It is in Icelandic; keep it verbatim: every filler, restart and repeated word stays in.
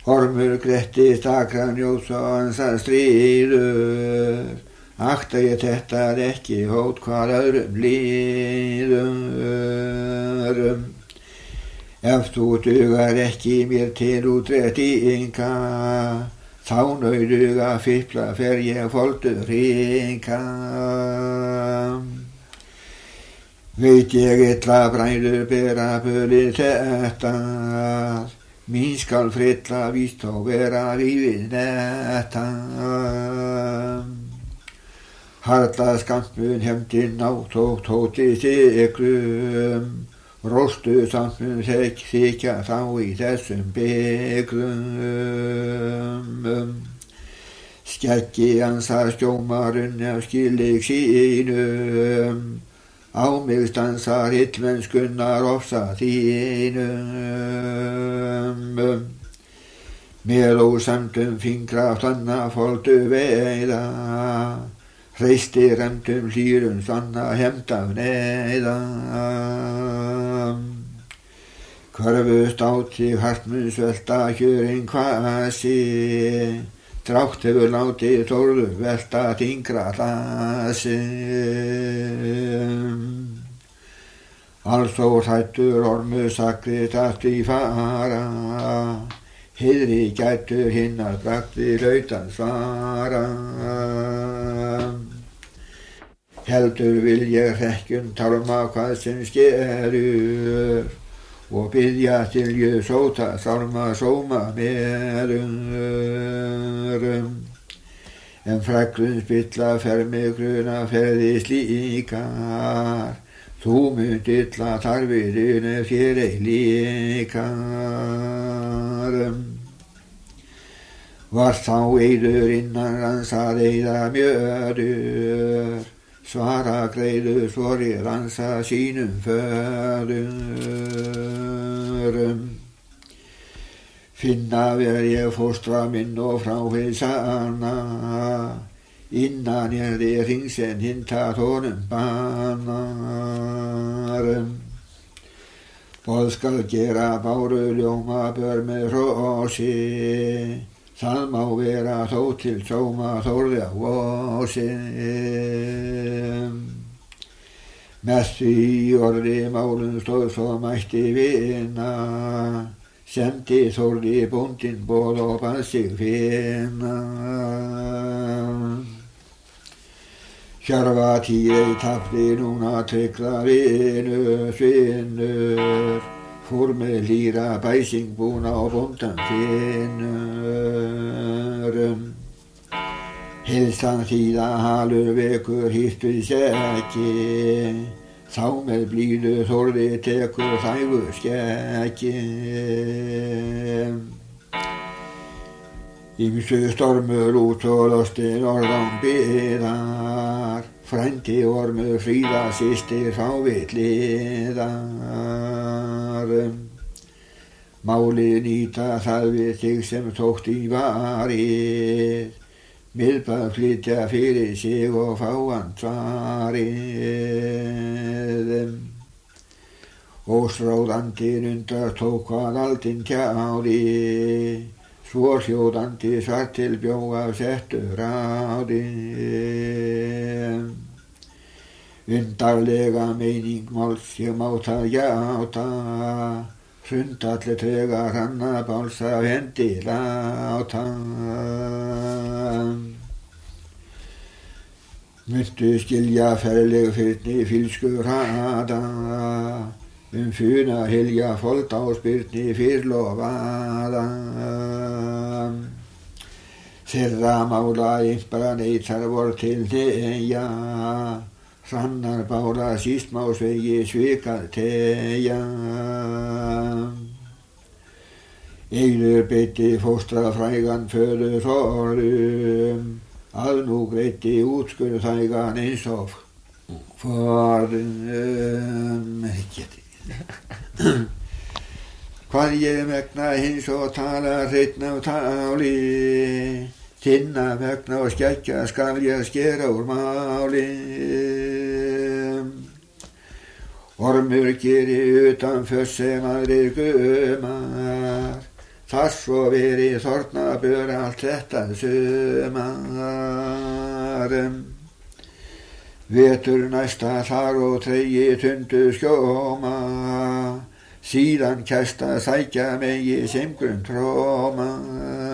Ormur gretti stakran Jóns og hansar stríður, akta ég þetta ekki hót hvað öðrum líður. Ef þú dugar ekki mér til útréttinga, þá nauðuga fipla fer ég foldur hringa. Veit ég illa bræður bera bölið þetta, mín skal frilla víst og vera vífið netta. Harla skampun hefndin á tók tóti sigrum, róstu samt mun þykja þá í þessum bygglum. Skeggi ansar skjómarinn af skilík sínum, á mig stansar illmennskunnar ofsa þínum. Með ósamdum fingra þanna foldu veiða, hreisti remdum hlýrum sanna hefnda neyða. Körfust át sig hartmun svelta kjörin kvasi, drátt hefur látið þórðu velta þingra hlasi. Alls og hrættur ormu sakri tatt í fara, heiðri gætur hinnar brakti lautan svara. Heldur vil ég hrekkjum tálma hvað sem skerur, og biðja til ég sóta sálma sóma merum. En fraglun spilla fer mig gruna ferði slíkar, þú munt illa þarfiðinu þér ei líkar. Var þá eiður innan hans að eyða mjöður, svara greiður svorir ransa sínum förum. Finna ver ég fóstra minn og frá hið sanna, innan er þið hringsen hinta tónum bannar. Boð skal gera báru ljóma bör með hrósi, það má vera þó til sóma þórði á ósi. Með því orði málum stóð svo mætti vinna, sendi þórði bóndinn boð og bað sig finna. Hjarfa tíu tapti núna tryggla vinu svinnur, fór með hlýra bæsing búna á bóndan finnur. Hilsan þýða halur vekur hýrt við sekki, þá með blíðu þórði tekur þægur skekki. Ýmsu stormur út og losti norðan byðar, frændi ormur fríða systir fá við hliðar. Málið nýta það við þig sem þótt í varið, miðbað flytja fyrir sig og fá hann svarið. Ósráðandinn undar tók hvað aldinn tjáði, svo hljóðandi svart til bjó af settu ráði. Undarlega meining máls ég má það játa, hrundalli trega hranna báls af hendi láta. Muntu skilja ferleg fyrni fylsku hraða, funa hilja fold á spyrni fyrrlofaða. Þeirra mála ympra neytar vor til þegja, hrannar bára síst má svegi svikað tegja. Eiður beitti fóstra frægan föður þorrum, að nú greiddi útskurð þægan eins og forðum. Hvað ég megna hins og tala hreinn af táli, þinna vegna og skeggja skal ég skera úr máli. Ormur geri utan föss sem aðrir gumar, þar svo verið Þornabör allt þetta sumarum. Vetur næsta þar og tregi tundu skjóma, síðan kæsta sækja megi simgrun tróma.